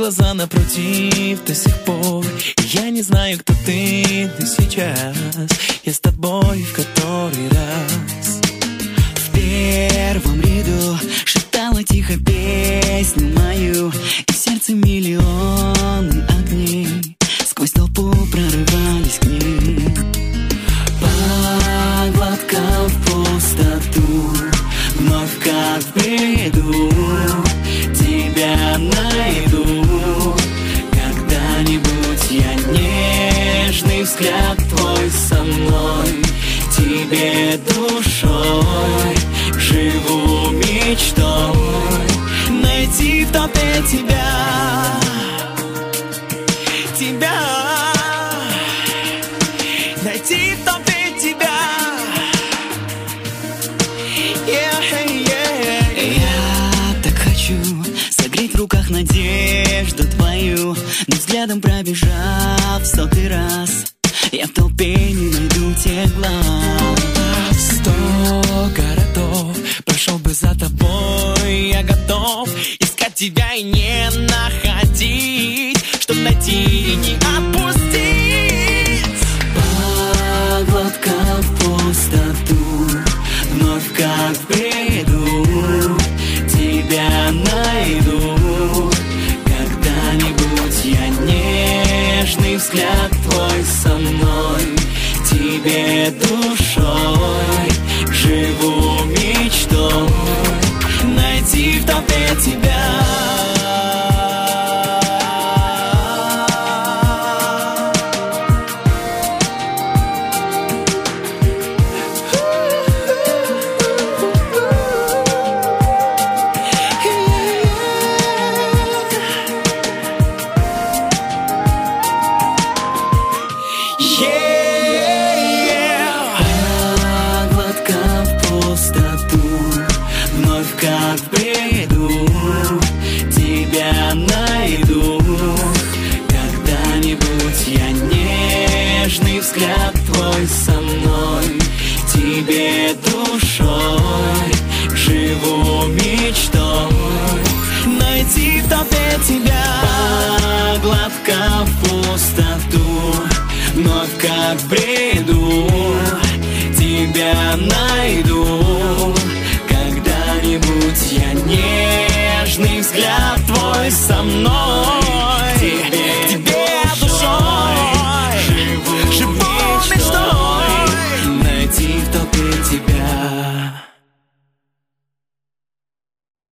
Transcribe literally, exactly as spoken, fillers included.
глаза напротив до сих пор. Я не знаю, кто ты, но сейчас я с тобой в который раз. В первом ряду шептала тихо песню мою, и в сердце миллионы огней сквозь толпу прорывались к ней. По глоткам в пустоту, вновь как в бреду, тебя найду. Когда-нибудь я нежный взгляд твой со мной, тебе душой живу мечтой. Найти в толпе тебя, тебя, найти в толпе тебя. Yeah, yeah. Я так хочу согреть в руках надежду твою, но взглядом пробежав сотый раз, я в толпе не найду тех глаз. Сто городов прошел бы за тобой, я готов искать тебя и не находить, чтоб найти и не отпустить. По глоткам в пустоту, вновь как в бреду, тебя найду. Когда-нибудь я нежный взгляд твой со мной, тебе душой живу мечтой. Найти в толпе тебя. Как в бреду, тебя найду. Когда-нибудь я нежный взгляд твой со мной, тебе душой живу мечтой. Найти в толпе тебя. По глоткам в пустоту, вновь как в бреду, тебя найду. Когда-нибудь я нежный взгляд твой со мной,